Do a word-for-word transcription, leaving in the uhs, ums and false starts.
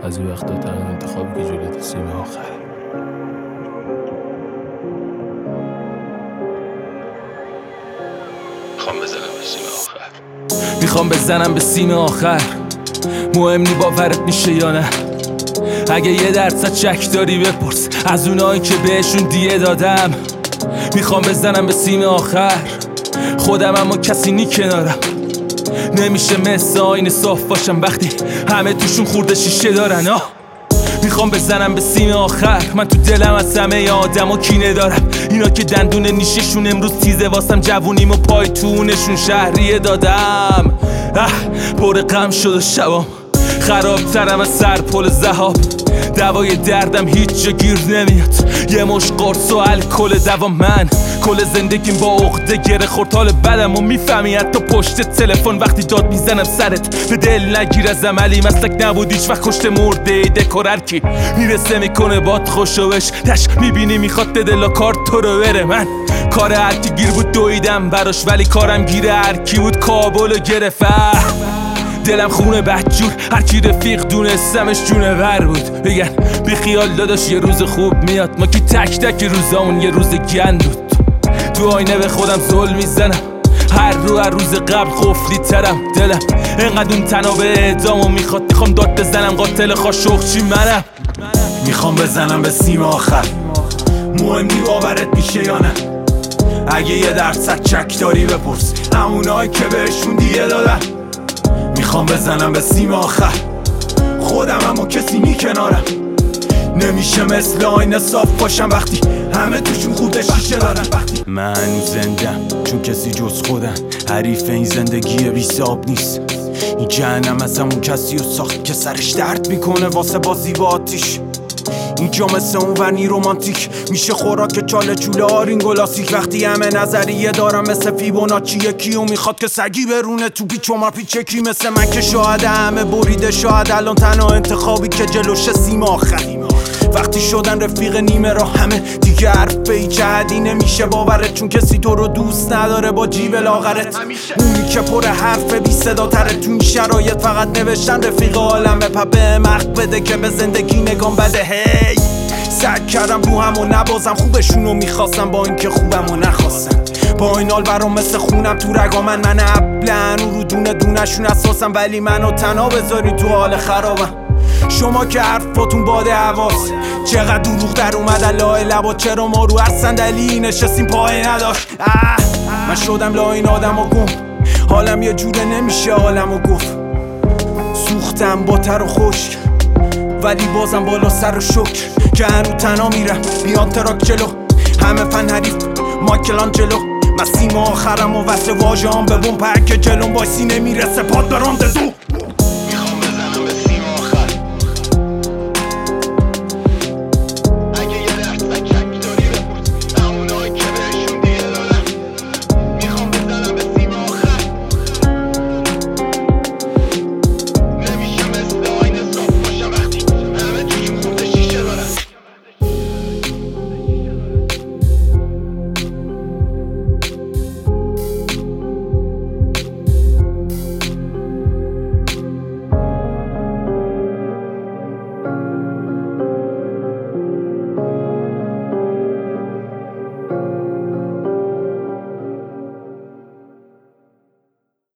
بعضی وقتا تنها انتخابی که جلوی سیم آخره. میخوام بزنم به سیم آخر میخوام بزنم به سیم آخر مهم نی باورت میشه یا نه. اگه یه درصد شک داری بپرس از اونایی که بهشون دیه دادم. میخوام بزنم به سیم آخر خودم اما کسی نی کنارم. نمیشه مثل آینه صاف باشم وقتی همه توشون خورده شیشه دارن. آه میخوام بزنم به سیم آخر. من تو دلم از همه آدم و کینه دارم. اینا که دندون نیششون امروز تیزه واسم جوونیم و پای تونشون شهریه دادم. اه پر غم شد و شبام خرابترم از سر پل ذهاب. دوای دردم هیچ جا گیر نمیاد. یه مش قرص و الکل دوا. من کل زندگیم با عقده گره خورد. حال بدم و میفهمی حتی پشت تلفن وقتی داد میزنم سرت به دل نگیر از عملی مسلک نبود هیچ وقت کشت مرده دکور هر کی میرسه میکنه باد خوشوش تش میبینی میخواد دلا کار تو رو بره. من کار هر کی گیر بود دویدم براش ولی کارم گیره هر کی بود کابلو گرفت. دلم خونه بدجور هر کی رفیق دونستمش جونه ور بود. بگن بی خیال داداش یه روز خوب میاد. ما که تک تک روزامون یه روز گند بود. تو آینه به خودم ظلم میزنم هر رو هر روز قبل خفلی ترم. دلم انقدر اون تناب اعدامو میخواد. میخوام داد بزنم قاتل خاشخچی منم. میخوام بزنم به سیم آخر مهم نی باورت میشه یا نه. اگه یه درصد چک داری بپرس همونایی که بهشون دیگه دادن. میخوام بزنم به سیم آخر خودم اما کسی نی کنارم. نمیشه مثل آینه صاف باشم وقتی همه توشون خود شیشه دارن. من هنوز زندم چون کسی جز خودم حریف این زندگی بی حساب نیست. این جهنم از همون کسی رو ساخت که سرش درد میکنه واسه بازی با آتیش. اینجا مثل اون ورنی رومانتیک میشه خوراک چاله چوله آرین گلاسیک. وقتی همه نظریه دارم مثل فیبوناچی یکیو میخواد که سگی برونه تو پیچ و ما پیچ. یکی مثل من که شاید همه بریده شاید الان تنها انتخابی که جلوش سیم آخر. وقتی شدن رفیق نیمه را همه دیگه حرف به هیچ حدی نمیشه باورت چون کسی تو رو دوست نداره با جیب لاغرت. اونی که پر حرف بی صدا تره تو این شرایط فقط نوشتن رفیق عالم به پبه مخت بده که به زندگی نگام بده. هی سعی کردم رو همو نبازم خوبشونو میخواستم با اینکه خوبمو نخواستم. با این حال برام مثل خونم تو رگا من من ابلن رو دونه دونشون اساسم ولی منو تنها بذاری تو حال خرابم. شما که حرفاتون باد حواس چقدر دروغ در اومد لای لبا. چرا ما رو از صندلی نشستیم پای نداشت. من شدم لای این آدم و گم حالم یه جوره نمیشه حالمو گفت. سوختم با تر و خشک ولی بازم بالا سر و شکر که هنو تنها میرم بیان تراک جلو. همه فن حریف مایکلان جلو. من سیم آخرم و وصل واژه‌ام به بوم پک جلوم وایسی نمیرسه پاد برام دو.